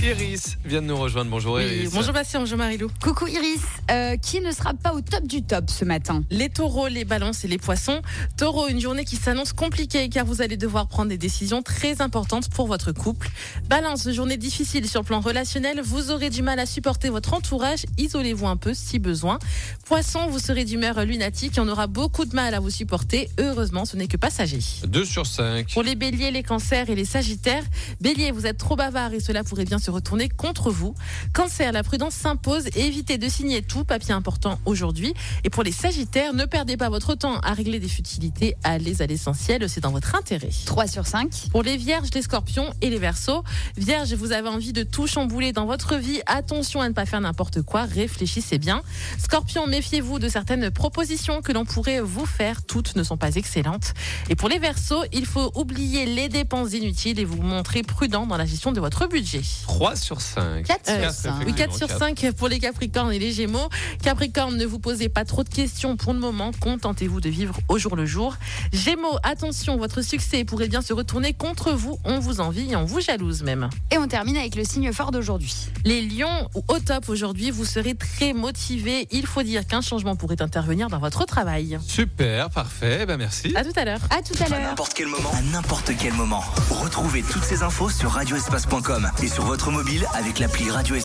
Iris vient de nous rejoindre. Bonjour Iris. Bonjour Bastien, bonjour Marilou. Coucou Iris, qui ne sera pas au top du top ce matin? Les taureaux, les balances et les poissons. Taureau, une journée qui s'annonce compliquée car vous allez devoir prendre des décisions très importantes pour votre couple. Balance, journée difficile sur le plan relationnel. Vous aurez du mal à supporter votre entourage. Isolez-vous un peu si besoin. Poisson, vous serez d'humeur lunatique et on aura beaucoup de mal à vous supporter. Heureusement, ce n'est que passager. 2 sur 5. Pour les béliers, les cancers et les sagittaires. Bélier, vous êtes trop bavard et cela pourrait bien se retourner contre vous. Cancer, la prudence s'impose et évitez de signer tout, papier important aujourd'hui. Et pour les sagittaires, ne perdez pas votre temps à régler des futilités, allez à l'essentiel, c'est dans votre intérêt. 3 sur 5. Pour les vierges, les scorpions et les verseaux. Vierge, vous avez envie de tout chambouler dans votre vie, attention à ne pas faire n'importe quoi, réfléchissez bien. Scorpion, méfiez-vous de certaines propositions que l'on pourrait vous faire, toutes ne sont pas excellentes. Et pour les verseaux, il faut oublier les dépenses inutiles et vous montrer prudent dans la gestion de votre budget. 3 sur 5. 4 sur 5. 4 sur 5 pour les Capricornes et les Gémeaux. Capricorne, ne vous posez pas trop de questions pour le moment. Contentez-vous de vivre au jour le jour. Gémeaux, attention, votre succès pourrait bien se retourner contre vous. On vous envie et on vous jalouse même. Et on termine avec le signe fort d'aujourd'hui. Les Lions, au top aujourd'hui, vous serez très motivés. Il faut dire qu'un changement pourrait intervenir dans votre travail. Super, parfait. merci. À tout à l'heure. À tout à À l'heure. n'importe quel moment. À n'importe quel moment. Retrouvez toutes ces infos sur radioespace.com et sur votre mobile avec l'appli Radio Espace.